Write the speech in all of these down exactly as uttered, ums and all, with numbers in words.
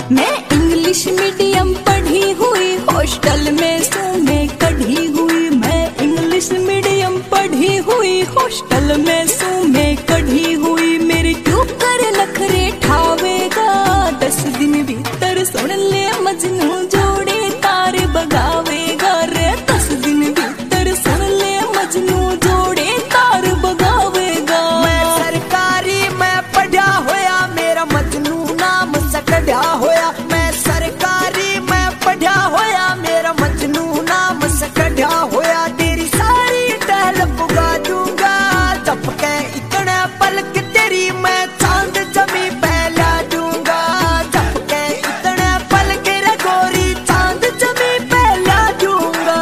मैं English medium पढ़ी हुई, हॉस्टल में से मैं कढ़ी हुई। मैं इंग्लिश मीडियम पढ़ी हुई, हॉस्टल में से मैं कढ़ी हुई। मेरे क्यों कर नखरे ठावेगा, दस दिन भीतर सुन ले मजनू जोड़े तार बगावेगा रे। दस दिन भीतर सुन ले मजनू जोड़े तार बगावेगा। मैं सरकारी मैं पढ़ा होया, मेरा मजनू नाम सकढ़ा होया। मैं सरकारी मैं पढ़ा होया, मेरा मजनू नाम सकढ़ा होया। तेरी सारी टहल पुगा दूंगा, झपके इतने पलक तेरी मैं चांद जमी पहला दूंगा। झपके इतने पलक रे गोरी चांद जमी पहला दूंगा।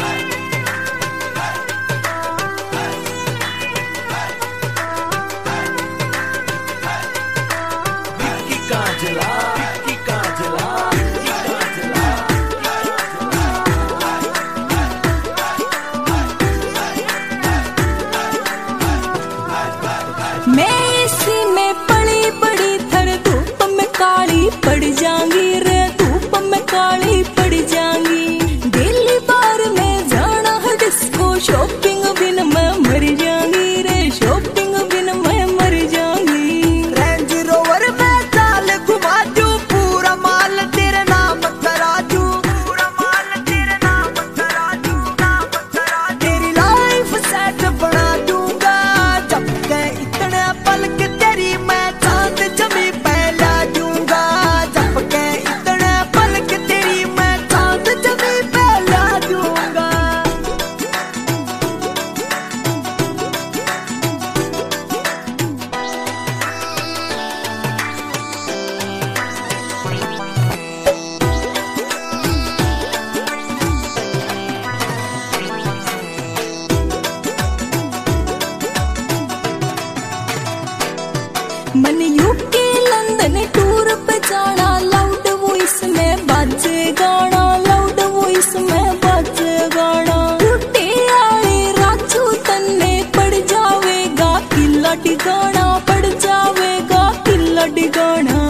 विक्की काजला, विक्की काजला, विक्की काजला। मैं इसी में पड़ी बड़ी थर, धूप में काली पड़ जाऊंगी रे, धूप में काली पड़ जाऊंगी। दिल्ली बार में जाना है डिस्को, शॉपिंग बिन मैं मर जाऊंगी रे, शॉपिंग बिन मैं मर जाऊंगी। रेंज रोवर में चाल घुमा दूं, पूरा माल तेरे नाम करा दूं, पूरा माल तेरे नाम करा दूं, नाम करा दूं। तेरी लाइफ सेट बना दूंगा, झपके इतने पलक तेरी मैं चांद जमी पहला दूंगा। झपके इतने पलक तेरी मैं चांद जमी पहला दूंगा। मन यूके लंदन टूर पे जाना, लाउड वॉइस में बाजे गाना, लाउड वॉइस में बाजे गाना। टूटे आए राजू तन्ने पड़ जावेगा, किला डिगाना पड़ जावेगा, किला डिगाना।